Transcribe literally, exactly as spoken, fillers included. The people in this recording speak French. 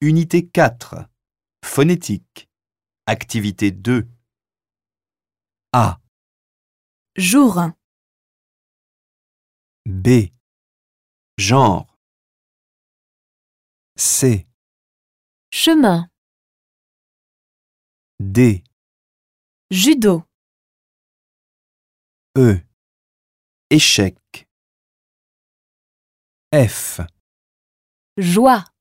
Unité quatre. Phonétique. Activité deux. A. Jour. B. Genre. C. Chemin. D. Judo. E. Échec. F. Joie.